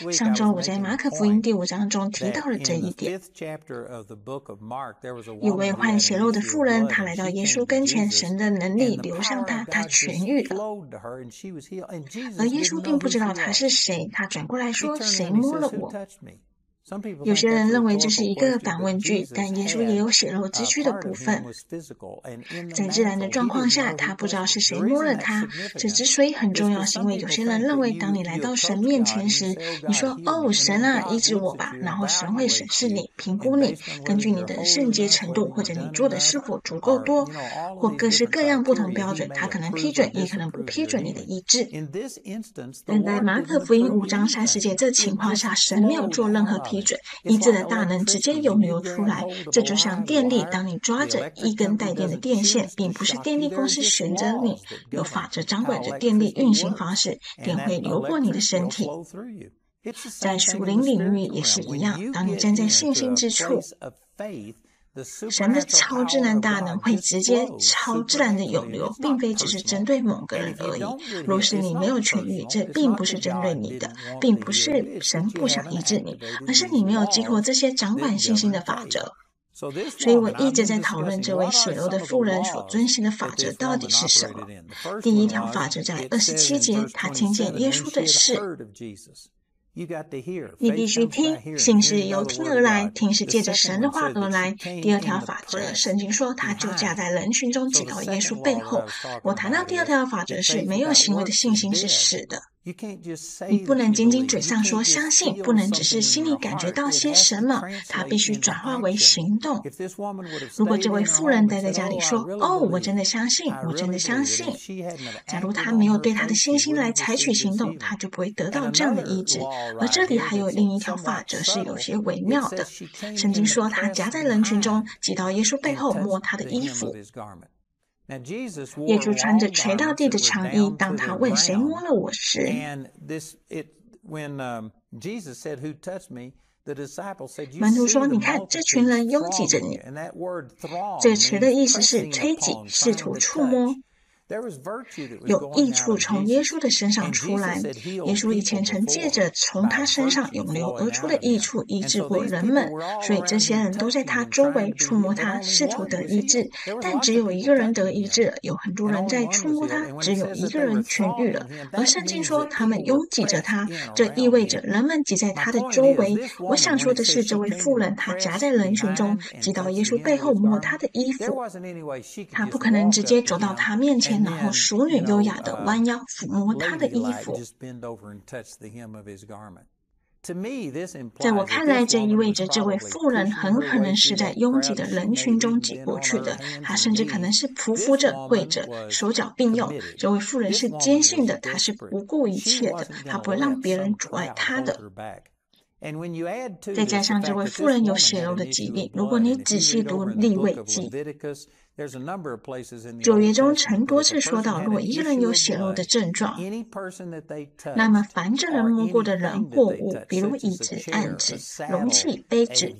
上周我在马可福音第5章中提到了这一点。一位患血漏的妇人，她来到耶稣跟前，神的能力流上她，她痊愈了。而耶稣并不知道她是谁，他转过来说：“谁摸了我？”有些人认为这是一个反问句，但耶稣也有血肉之躯的部分。在自然的状况下，他不知道是谁摸了他。这之所以很重要，是因为有些人认为，当你来到神面前时，你说：“哦，神啊，医治我吧。”然后神会审视你，评估你，根据你的圣洁程度，或者你做的是否足够多，或各式各样不同标准，他可能批准，也可能不批准你的医治。但在马可福音5章30节这情况下，神没有做任何批准，医治的大能直接涌流出来。这就像电力，当你抓着一根带电的电线，并不是电力公司选择你，有法则掌管着电力运行方式，电会流过你的身体。在属灵领域也是一样，当你站在信心之处，神的超自然大能会直接超自然的涌流，并非只是针对某个人而已。若是你没有痊愈，这并不是针对你的，并不是神不想医治你，而是你没有激活这些掌管信心的法则。所以我一直在讨论这位血流的妇人所遵行的法则到底是什么。第一条法则在27节，他听见耶稣的事。你必须听，信是由听而来，听是借着神的话而来。第二条法则，圣经说他就架在人群中挤到耶稣背后。我谈到第二条法则是，没有行为的信心是死的。你不能仅仅嘴上说相信，不能只是心里感觉到些什么，它必须转化为行动。如果这位妇人待在家里说：“哦，我真的相信，我真的相信。”假如他没有对他的信心来采取行动，他就不会得到这样的医治。而这里还有另一条法则是有些微妙的。圣经说他夹在人群中，挤到耶稣背后摸他的衣服。耶稣穿着垂到地的长衣，当他问谁摸了我时，门徒说：“你看，这群人拥挤着你。”这个词的意思是推挤，试图触摸。有益处从耶稣的身上出来。耶稣以前曾借着从他身上涌流而出的益处医治过人们，所以这些人都在他周围触摸他，试图得医治。但只有一个人得医治了，有很多人在触摸他，只有一个人痊愈了。而圣经说他们拥挤着他，这意味着人们挤在他的周围。我想说的是，这位妇人她夹在人群中，挤到耶稣背后摸他的衣服。她不可能直接走到他面前，然后淑女优雅地弯腰抚摸他的衣服。在我看来，这意味着这位妇人很可能是在拥挤的人群中挤过去的，她甚至可能是匍匐着、跪着，手脚并用。这位妇人是坚信的，她是不顾一切的，她不会让别人阻碍她的。再加上这位妇人有血漏的疾病，如果你仔细读利未记，旧约中曾多次说到，若一个人有血漏的症状，那么凡这人摸过的人或物，比如椅子、案子、容器、杯子，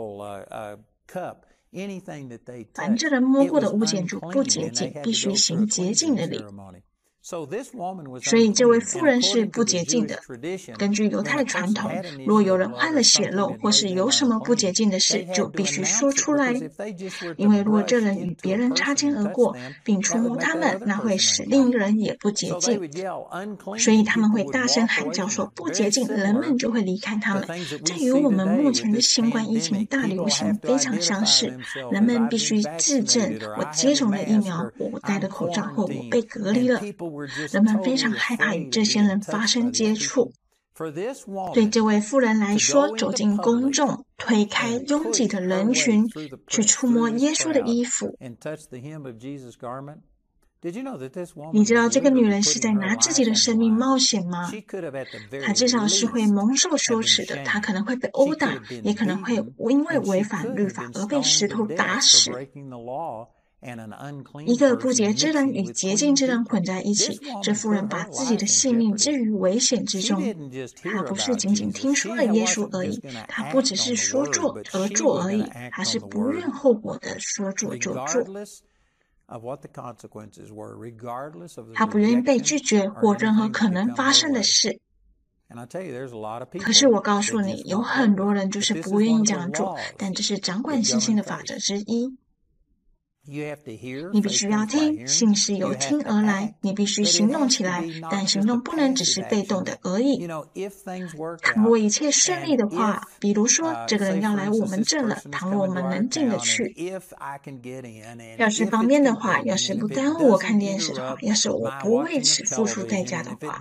凡这人摸过的物件就不洁净，必须行洁净的礼。所以这位妇人是不洁净的。根据犹太传统，若有人患了血漏，或是有什么不洁净的事，就必须说出来。因为若这人与别人擦肩而过，并触摸他们，那会使另一个人也不洁净。所以他们会大声喊叫说不洁净，人们就会离开他们。这与我们目前的新冠疫情大流行非常相似。人们必须自证，我接种了疫苗，我戴了口罩，或我被隔离了。人们非常害怕与这些人发生接触。对这位妇人来说，走进公众，推开拥挤的人群，去触摸耶稣的衣服。你知道这个女人是在拿自己的生命冒险吗？她至少是会蒙受羞耻的，她可能会被殴打，也可能会因为违反律法而被石头打死。一个不洁之人与洁净之人混在一起，这妇人把自己的性命置于危险之中。她不是仅仅听说了耶稣而已，她不只是说做而做而已，她是不愿后果的说做就做。她不愿意被拒绝或任何可能发生的事。 可是我告诉你，有很多人就是不愿意这样做，但这是掌管信心的法则之一。你必须要听，信是由听而来，你必须行动起来，但行动不能只是被动的而已。倘若一切顺利的话，比如说这个人要来我们这了，倘若我们能进得去，要是方便的话，要是不耽误我看电视的话，要是我不为此付出代价的话，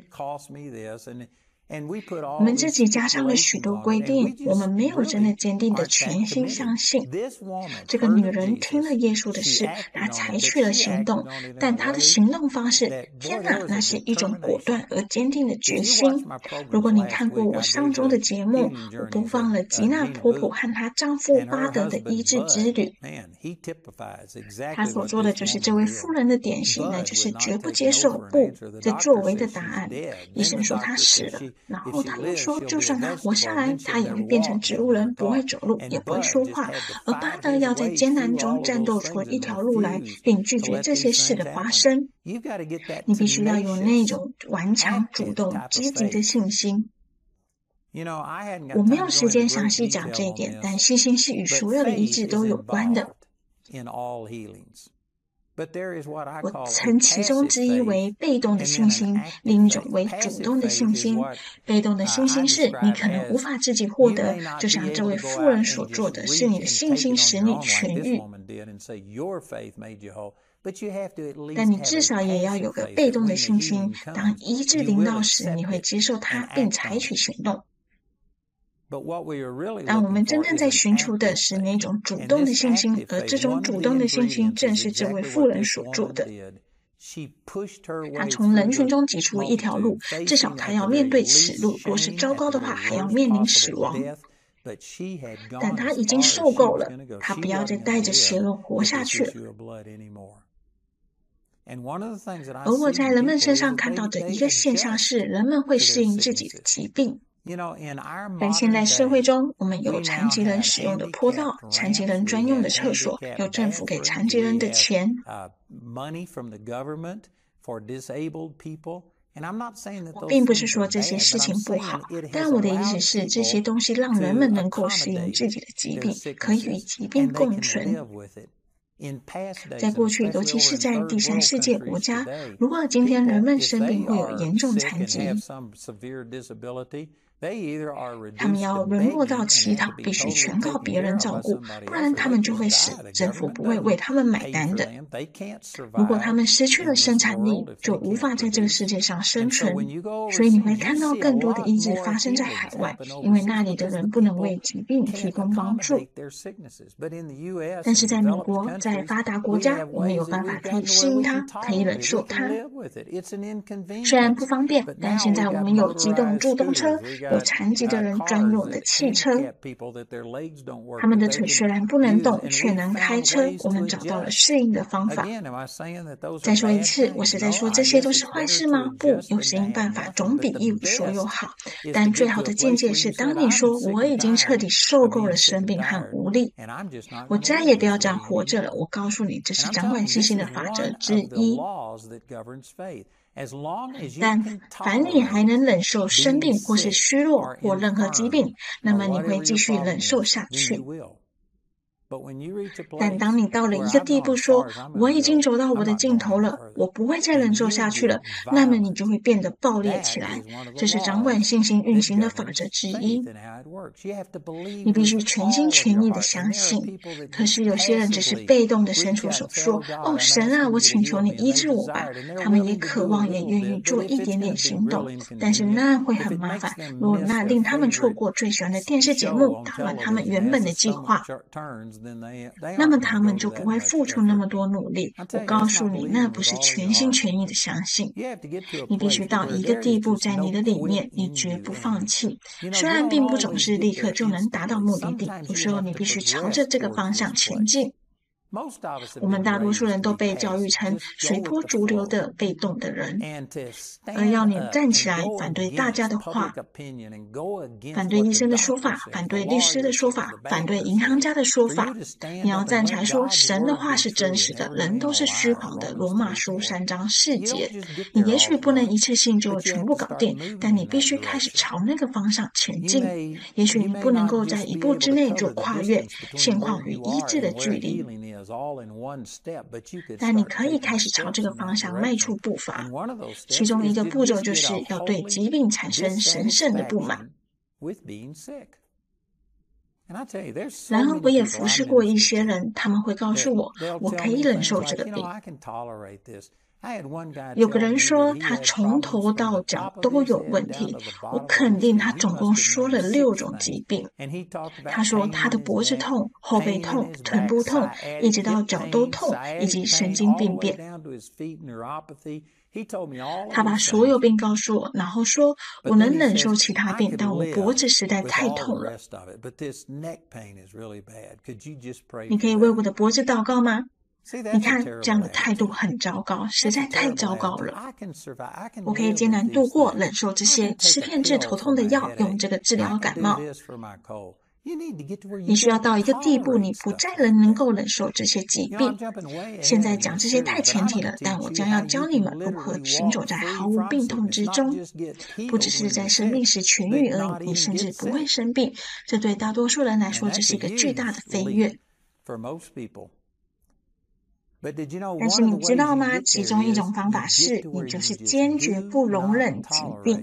我们自己加上了许多规定，我们没有真的坚定的全心相信。这个女人听了耶稣的事，她采取了行动，但她的行动方式，天哪，那是一种果断而坚定的决心。如果你看过我上周的节目，我播放了吉娜婆婆和她丈夫巴德的医治之旅，她所做的就是这位妇人的典型，那就是绝不接受不这作为的答案。医生说她死了，然后他又说就算他活下来，他也会变成植物人，不会走路，也不会说话。而巴德要在艰难中战斗出一条路来，并拒绝这些事的发生。你必须要有那种顽强、主动、积极的信心。我没有时间详细讲这一点，但信心是与所有的医治都有关的。我称其中之一为被动的信心，另一种为主动的信心。被动的信心是你可能无法自己获得，就像这位妇人所做的，是你的信心使你痊愈。但你至少也要有个被动的信心，当医治临到时，你会接受它并采取行动。但我们真正在寻求的是那种主动的信心，而这种主动的信心正是这位妇人所做的。她从人群中挤出一条路，至少她要面对此路，若是糟糕的话，还要面临死亡。但她已经受够了，她不要再带着血肉活下去了。而我在人们身上看到的一个现象是，人们会适应自己的疾病。在现代社会中，我们有残疾人使用的坡道，残疾人专用的厕所，有政府给残疾人的钱。我并不是说这些事情不好，但我的意思是，这些东西让人们能够适应自己的疾病，可以与疾病共存。在过去，尤其是在第三世界国家，如果今天人们生病会有严重残疾，他们要沦落到乞讨，必须全靠别人照顾，不然他们就会死，政府不会为他们买单的。如果他们失去了生产力，就无法在这个世界上生存。所以你会看到更多的医治发生在海外，因为那里的人不能为疾病提供帮助。但是在美国，在发达国家，我们有办法可以适应它，可以忍受它。虽然不方便，但现在我们有机动助动车，有残疾的人专用的汽车，他们的腿虽然不能动，却能开车。我们找到了适应的方法。再说一次，我是在说这些都是坏事吗？不，有适应办法总比一无所有好。但最好的境界是，当你说我已经彻底受够了生病和无力，我再也不要这样活着了。我告诉你，这是掌管信心的法则之一。但凡你还能忍受生病或是虚弱或任何疾病，那么你会继续忍受下去。但当你到了一个地步说我已经走到我的尽头了，我不会再忍受下去了，那么你就会变得暴烈起来。这是掌管信心运行的法则之一。你必须全心全意的相信。可是有些人只是被动的伸出手说，哦，神啊，我请求你医治我吧。他们也渴望也愿意做一点点行动，但是那会很麻烦。如果那令他们错过最喜欢的电视节目，打乱他们原本的计划，那么他们就不会付出那么多努力。我告诉你，那不是全心全意的相信。你必须到一个地步，在你的里面，你绝不放弃。虽然并不总是立刻就能达到目的地，有时候你必须朝着这个方向前进。 我们大多数人都被教育成随波逐流的被动的人，而要你站起来反对大家的话，反对医生的说法，反对律师的说法，反对银行家的说法。你要站起来说神的话是真实的，人都是虚谎的，罗马书3章4节。你也许不能一次性就全部搞定，但你必须开始朝那个方向前进。也许你不能够在1步之内就跨越现况与医治的距离，但你可以开始朝这个方向迈出步伐。其中一个步骤就是要对疾病产生神圣的不满。然而我也服侍过一些人，他们会告诉我，我可以忍受这个病。有个人说他从头到脚都有问题，我肯定他总共说了6种疾病。他说他的脖子痛、后背痛、臀部痛，一直到脚都痛，以及神经病变。他把所有病告诉我，然后说我能忍受其他病，但我脖子实在太痛了。你可以为我的脖子祷告吗？你看，这样的态度很糟糕，实在太糟糕了。我可以艰难度过，忍受这些，吃片治头痛的药，用这个治疗感冒。你需要到一个地步，你不再能够忍受这些疾病。现在讲这些太前提了，但我将要教你们如何行走在毫无病痛之中，不只是在生病时痊愈而已，你甚至不会生病。这对大多数人来说，这是一个巨大的飞跃。但是你知道吗？其中一种方法是，你就是坚决不容忍疾病。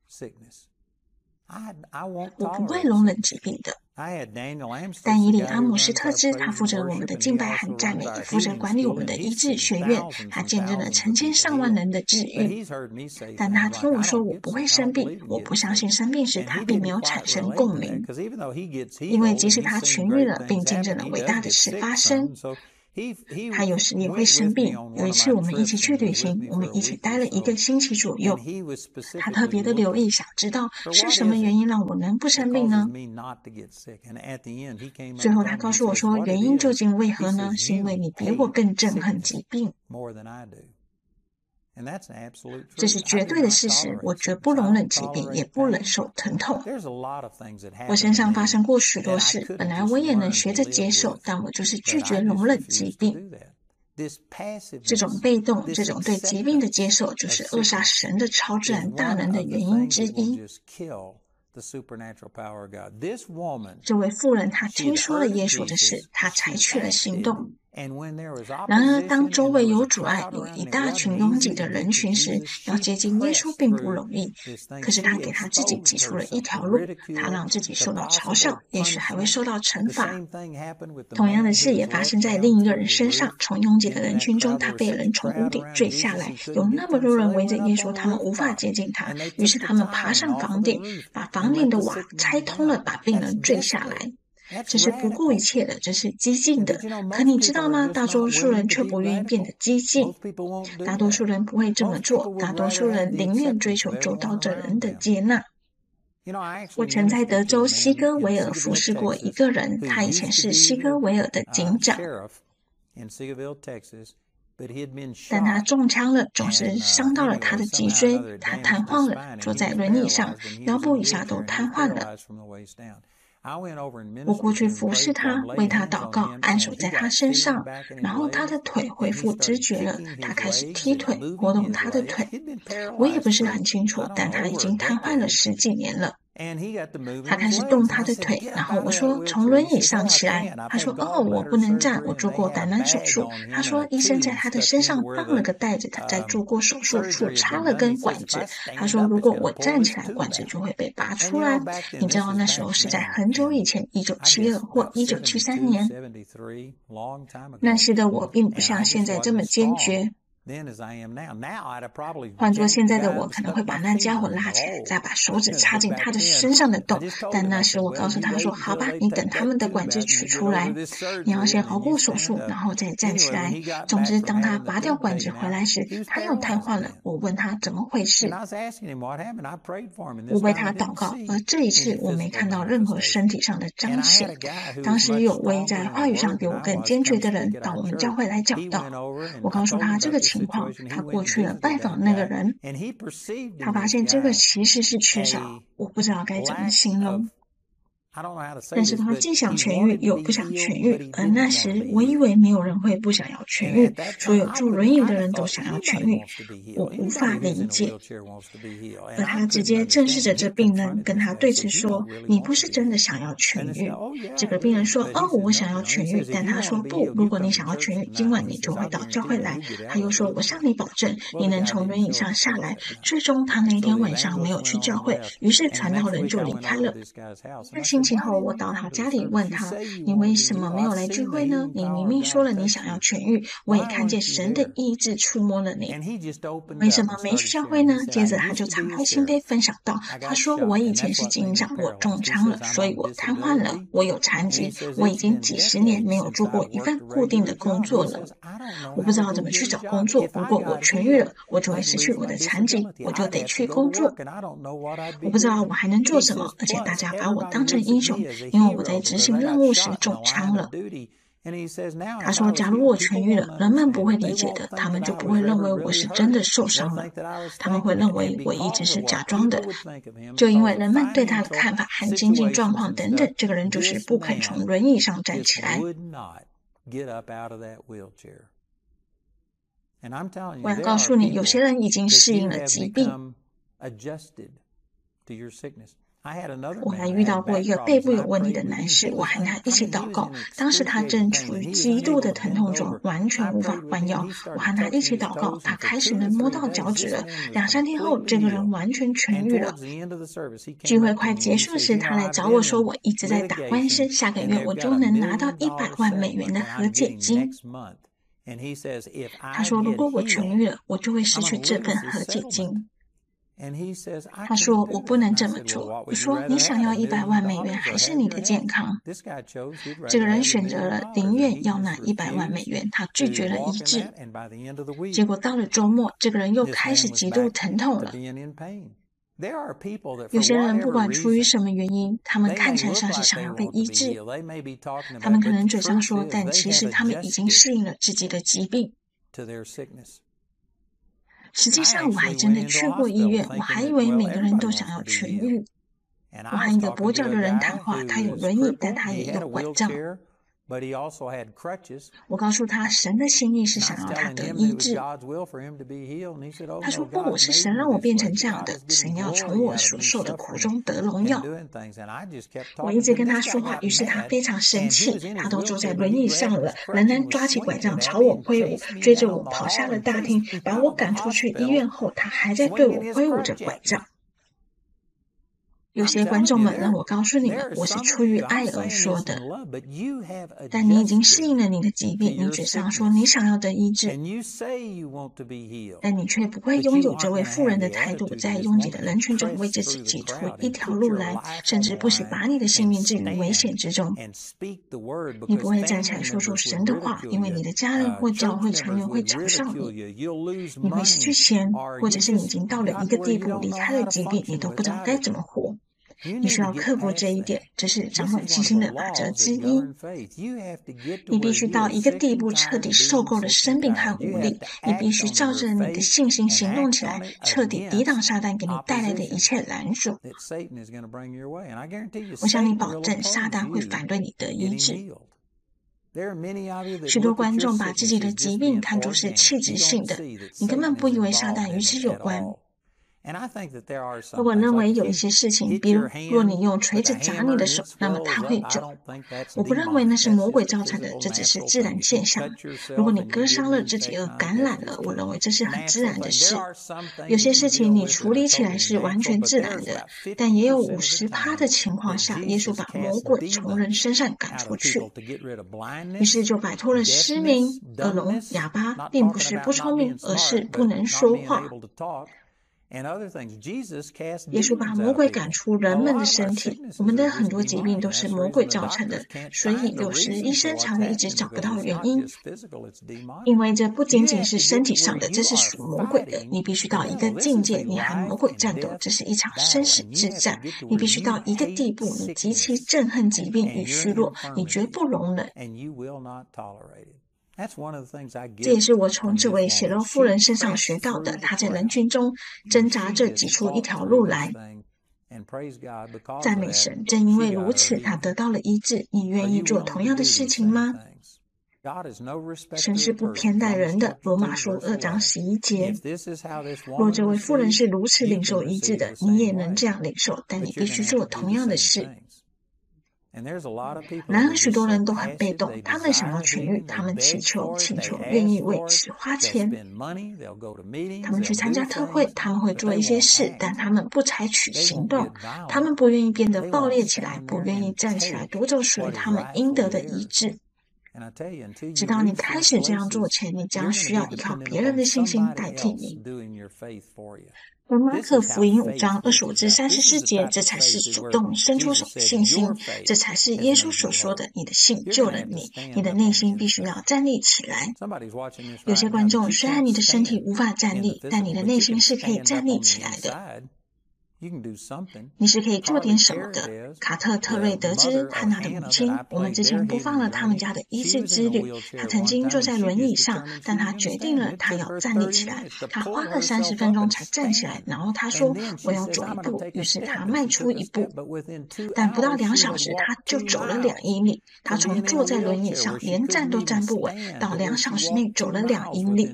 我不会容忍疾病的。但以理阿姆斯特兹，他负责我们的敬拜和赞美，也负责管理我们的医治学院。他见证了成千上万人的治愈。但他听我说我不会生病，我不相信生病时他并没有产生共鸣，因为即使他痊愈了，并见证了伟大的事发生，他有时也会生病。有一次我们一起去旅行，我们一起待了1个星期左右。他特别的留意，想知道是什么原因让我能不生病呢？最后他告诉我说，原因究竟为何呢？是因为你比我更憎恨疾病。这是绝对的事实，我绝不容忍疾病，也不忍受疼痛。我身上发生过许多事，本来我也能学着接受，但我就是拒绝容忍疾病。这种被动，这种对疾病的接受，就是扼杀神的超自然大能的原因之一。这位妇人她听说了耶稣的事，她采取了行动。然而当周围有阻碍，有一大群拥挤的人群时，要接近耶稣并不容易。可是他给他自己挤出了一条路，他让自己受到嘲笑，也许还会受到惩罚。同样的事也发生在另一个人身上，从拥挤的人群中，他被人从屋顶坠下来，有那么多人围着耶稣，他们无法接近他，于是他们爬上房顶，把房顶的瓦拆通了，把病人坠下来。这是不顾一切的，这是激进的。可你知道吗？大多数人却不愿意变得激进。大多数人不会这么做，大多数人宁愿追求周遭的人的接纳。我曾在德州西戈维尔服侍过一个人，他以前是西戈维尔的警长，但他中枪了，总是伤到了他的脊椎，他瘫痪了，坐在轮椅上，腰部以下都瘫痪了。我过去服侍他，为他祷告，按手在他身上，然后他的腿恢复知觉了，他开始踢腿，活动他的腿。我也不是很清楚，但他已经瘫痪了10几年了。他开始动他的腿，然后我说从轮椅上起来，他说我不能站，我做过胆囊手术。他说医生在他的身上放了个袋子，他在做过手术处插了根管子。他说如果我站起来，管子就会被拔出来。你知道那时候是在很久以前，1972或1973年。那时的我并不像现在这么坚决。 换作现在的我，可能会把那家伙拉起来，再把手指插进他的身上的洞。但那时我告诉他说：“好吧，你等他们的管子取出来，你要先熬过手术，然后再站起来。”总之，当他拔掉管子回来时，他又瘫痪了。我问他怎么回事，我为他祷告，而这一次我没看到任何身体上的彰显。当时有位在话语上比我更坚决的人到我们教会来讲道，我告诉他这个情况，他过去了拜访那个人，他发现这个其实是缺少，我不知道该怎么形容。但是他既想痊愈又不想痊愈，而那时我以为没有人会不想要痊愈，所有坐轮椅的人都想要痊愈，我无法理解。而他直接正视着这病人，跟他对峙说：“你不是真的想要痊愈。”这个病人说：“哦，我想要痊愈。”但他说：“不，如果你想要痊愈，今晚你就会到教会来。”他又说：“我向你保证，你能从轮椅上下来。”最终他那天晚上没有去教会，于是传道人就离开了。星期后，我到他家里问他：“你为什么没有来聚会呢？你明明说了你想要痊愈，我也看见神的医治触摸了你，为什么没去教会呢？”接着他就敞开心扉分享道：“他说我以前是警长，我中枪了，所以我瘫痪了，我有残疾，我已经几十年没有做过一份固定的工作了。我不知道怎么去找工作，如果我痊愈了，我就会失去我的残疾，我就得去工作。我不知道我还能做什么，而且大家把我当成英雄，因为我在执行任务时中枪了。”他说：“假如我痊愈了，人们不会理解的，他们就不会认为我是真的受伤了，他们会认为我一直是假装的。就因为人们对他的看法和经济状况等等，这个人就是不肯从轮椅上站起来。”我要告诉你，有些人已经适应了疾病。我还遇到过一个背部有问题的男士，我和他一起祷告，当时他正处于极度的疼痛中，完全无法弯腰。我和他一起祷告，他开始能摸到脚趾了。2-3天后，这个人完全痊愈了。聚会快结束时，他来找我说：“我一直在打官司，下个月我就能拿到$100万的和解金。”他说：“如果我痊愈了，我就会失去这份和解金。”他说：“我不能这么做。”我说：“你想要$100万还是你的健康？”这个人选择了宁愿要那$100万，他拒绝了医治。结果到了周末，这个人又开始极度疼痛了。有些人不管出于什么原因，他们看起来像是想要被医治，他们可能嘴上说，但其实他们已经适应了自己的疾病。实际上我还真的去过医院，我还以为每个人都想要痊愈。我和一个跛脚的人谈话，他有轮椅，但他也有拐杖。我告诉他，神的心意是想要他得医治。他说：“不，我是神让我变成这样的，神要从我所受的苦中得荣耀。”我一直跟他说话，于是他非常生气，他都坐在轮椅上了，仍然抓起拐杖朝我挥舞，追着我跑下了大厅，把我赶出去医院后，他还在对我挥舞着拐杖。有些观众们让我告诉你们，我是出于爱而说的。但你已经适应了你的疾病，你嘴上说你想要得医治，但你却不会拥有这位妇人的态度，在拥挤的人群中为自己挤出一条路来，甚至不惜把你的性命置于危险之中。你不会站起来说出神的话，因为你的家人或教会成员会嘲笑你。你会失去钱，或者是你已经到了一个地步，离开了疾病，你都不知道该怎么活。你需要克服这一点，这是掌管信心的法则之一。你必须到一个地步，彻底受够了生病和无力。你必须照着你的信心行动起来，彻底抵挡撒旦给你带来的一切拦阻。我向你保证，撒旦会反对你得医治。许多观众把自己的疾病看作是器质性的，你根本不以为撒旦与此有关。 如果认为有一些事情，比如若你用锤子砸你的手，那么它会肿。我不认为那是魔鬼造成的，这只是自然现象。如果你割伤了自己而感染了，我认为这是很自然的事。有些事情你处理起来是完全自然的，但也有50%的情况下，耶稣把魔鬼从人身上赶出去，于是就摆脱了失明、耳聋、哑巴，并不是不聪明，而是不能说话。耶稣把魔鬼赶出人们的身体，我们的很多疾病都是魔鬼造成的，所以有时医生才会一直找不到原因，因为这不仅仅是身体上的，这是属魔鬼的。你必须到一个境界，你和魔鬼战斗，这是一场生死之战。你必须到一个地步，你极其憎恨疾病与虚弱，你绝不容忍。这也是我从这位血肉妇人身上学到的，她在人群中挣扎着挤出一条路来。赞美神，正因为如此，她得到了医治。你愿意做同样的事情吗？神是不偏待人的，罗马书2章11节。若这位妇人是如此领受医治的，你也能这样领受，但你必须做同样的事。然而许多人都很被动，他们想要痊愈，他们请求，愿意为此花钱。他们去参加特会，他们会做一些事，但他们不采取行动。他们不愿意变得暴烈起来，不愿意站起来夺走属于他们应得的医治。直到你开始这样做前，你将需要依靠别人的信心代替你。而马可福音5章25至34节，这才是主动伸出手的信心，这才是耶稣所说的你的信救了你，你的内心必须要站立起来。有些观众，虽然你的身体无法站立，但你的内心是可以站立起来的。你是可以做点什么的。卡特·特瑞得知汉娜的母亲，我们之前播放了他们家的医治之旅。他曾经坐在轮椅上，但他决定了他要站立起来。他花了30分钟才站起来，然后他说我要走一步，于是他迈出一步，但不到2小时他就走了2英里。他从坐在轮椅上连站都站不稳，到2小时内走了2英里。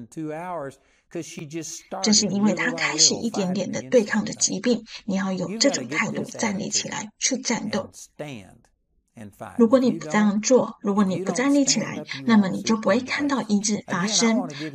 正是因为他开始一点点的对抗着疾病，你要有这种态度，站立起来去战斗。如果你不这样做，如果你不站立起来，那么你就不会看到医治发生。